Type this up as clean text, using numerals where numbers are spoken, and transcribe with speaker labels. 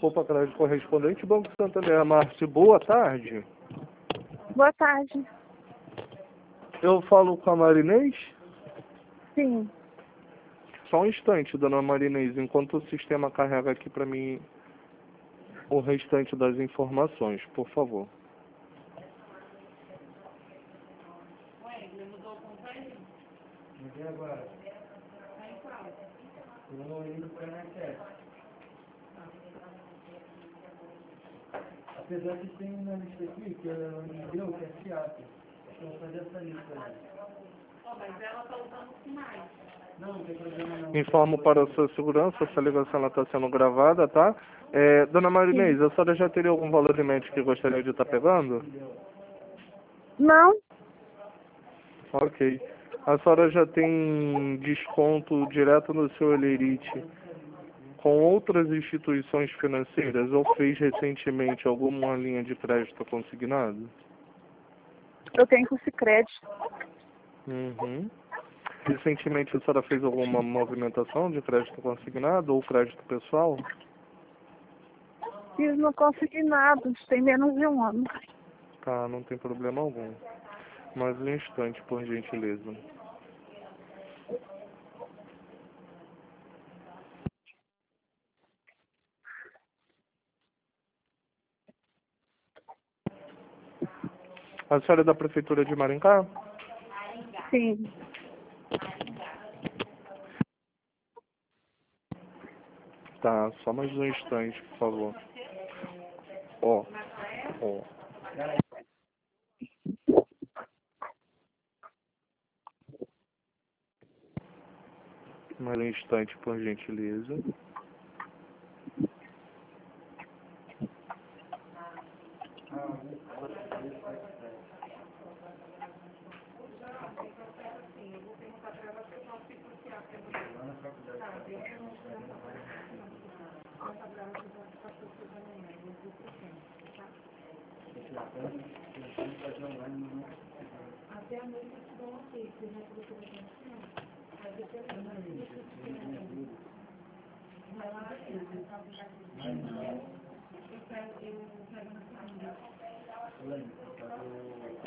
Speaker 1: Opa, crédito correspondente, Banco Santander. Márcio, boa tarde.
Speaker 2: Boa tarde.
Speaker 1: Eu falo com a Marinês?
Speaker 2: Sim.
Speaker 1: Só um instante, dona Marinês, enquanto o sistema carrega aqui para mim o restante das informações, por favor.
Speaker 3: E agora? Eu não indo para a NSS. Apesar que tem uma lista aqui que ela me deu, que é FIAP. Eu vou fazer essa lista aí.
Speaker 4: Mas ela está usando os sinais.
Speaker 3: Não, não tem problema não.
Speaker 1: Informo para a sua segurança, essa ligação está sendo gravada, tá? Dona Marinês, a senhora já teria algum valor em mente que gostaria de estar pegando?
Speaker 2: Não?
Speaker 1: Ok. A senhora já tem desconto direto no seu Elerite com outras instituições financeiras ou fez recentemente alguma linha de crédito consignado?
Speaker 2: Eu tenho com Sicredi.
Speaker 1: Uhum. Recentemente a senhora fez alguma movimentação de crédito consignado ou crédito pessoal?
Speaker 2: Fiz no consignado, tem menos de um ano.
Speaker 1: Tá, não tem problema algum. Mais um instante, por gentileza. A senhora é da Prefeitura de Maringá?
Speaker 2: Sim.
Speaker 1: Tá, só mais um instante, por favor. Ó. Mais um instante, por gentileza.
Speaker 4: Até a noite eu te dou um ok, se não for aí depois vai lá, eu pego na segunda.